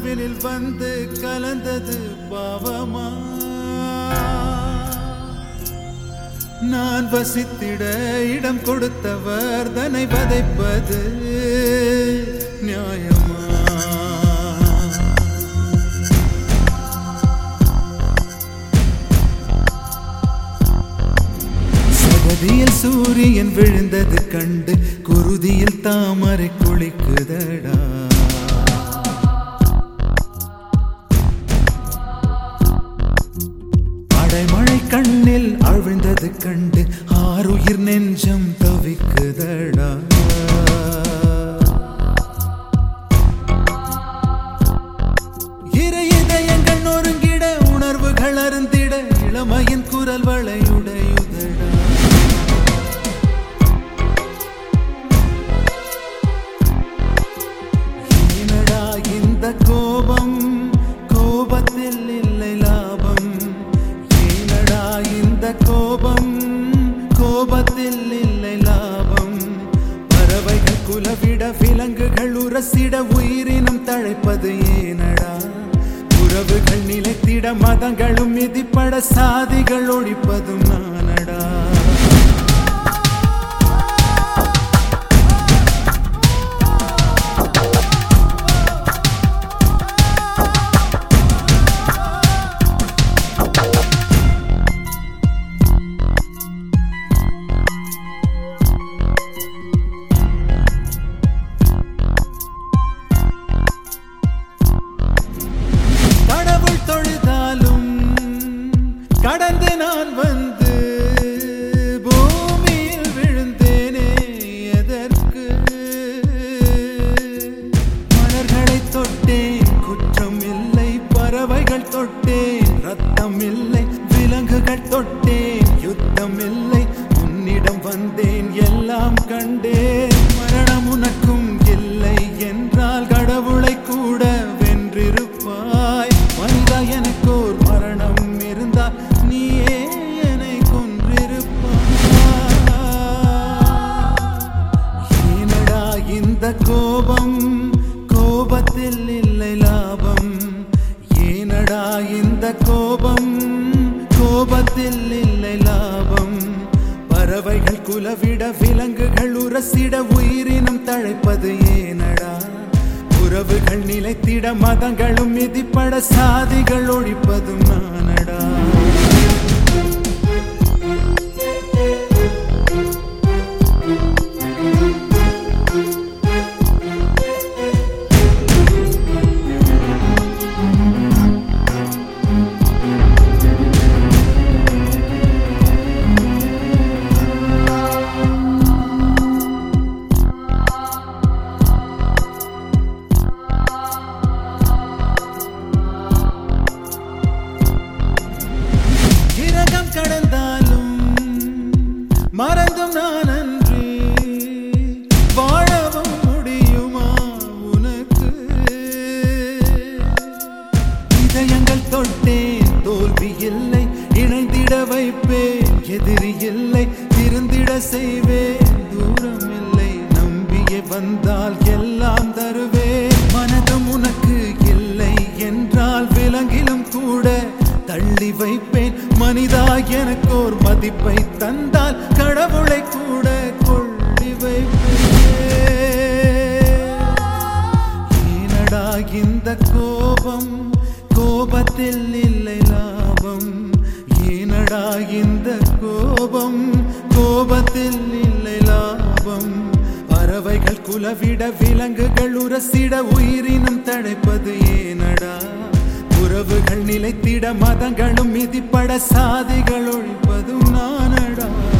உறவினில் வந்து கலந்தது பாவமா? நான் வசித்திட இடம் கொடுத்தவர் தன்னை வதைப்பது நியாயமா? சகதியில் சூரியன் விழுந்தது கண்டு குருதியில் தாமரை குளிக்குதடா. அடைமழை கண்ணில் அவிழ்ந்தது கண்டு ஆறுயிர் நெஞ்சம் தவிக்குதடா. இரு இதயங்கள் நொறுங்கிட உணர்வுகள் அருந்திட இளமையின் குரல் வளையுடையுதடா. ஏனடா இந்த கோபம்? கோபத்தில் இல்லை லாபம். ஏனடா இந்த கோபம்? கோபத்தில் இல்லை லாபம். பறவைகள் குலவிட விலங்குகள் உரசிட உயிரினம் தழைப்பது ஏனடா? உறவுகள் நிலைத்திட மதங்களும் மிதிப்பட சாதிகள் ஒழிப்பதும் நானடா. கடந்து நான் வந்து பூமியில் விழுந்தேனே எதற்கு? மலர்களை தொட்டேன் குற்றம் இல்லை. பறவைகள் தொட்டேன் ரத்தம் இல்லை. விலங்குகள் தொட்டேன் யுத்தம் இல்லை. உன்னிடம் வந்தேன் எல்லாம் கண்டேன். மரணம் உனக்கும் இல்லை என்றால் கடவுளை கூட வென்றிருப்பாய். மனிதா எனக்கோர் மரணம் இருந்தால் நீயே என்னை கொன்றிருப்பாய். ஏனடா இந்த கோபம்? கோபத்தில் இல்லை லாபம். ஏனடா இந்த கோபம்? கோபத்தில் இல்லை லாபம். பறவைகள் குலவிட விலங்குகள் உரசிட உயிரினம் தழைப்பது ஏனடா? உறவுகள் நிலைத்திட மதங்களும் மிதிப்பட சாதிகள் ஒழிப்பதும் நானடா. கடந்தாலும் மறந்தும் நான் அன்றி வாழவும் முடியுமா உனக்கு? இதயங்கள் தொட்டேன் தோல்வி இல்லை. இணைந்திட வைப்பேன் எதிரி இல்லை. திருந்திட செய்வேன் தூரம் இல்லை. நம்பியே வந்தால் எல்லாம் தருவேன். மனதும் உனக்கு இல்லை என்றால் விலங்கிலும் கூட தள்ளி வைப்பேன். மனிதா எனக்கோர் மதிப்பை தந்தால் கடவுளை கூட கொள்ளி வைப்பேன். ஏனடா இந்த கோபம்? கோபத்தில் இல்லை லாபம். ஏனடா இந்த கோபம்? கோபத்தில் இல்லை லாபம். பறவைகள் குலவிட விலங்குகள் உரசிட உயிரினம் தழைப்பது ஏனடா? உறவுகள் நிலைத்திட மதங்களும் மிதிப்பட சாதிகள் ஒழிப்பதும் நானடா.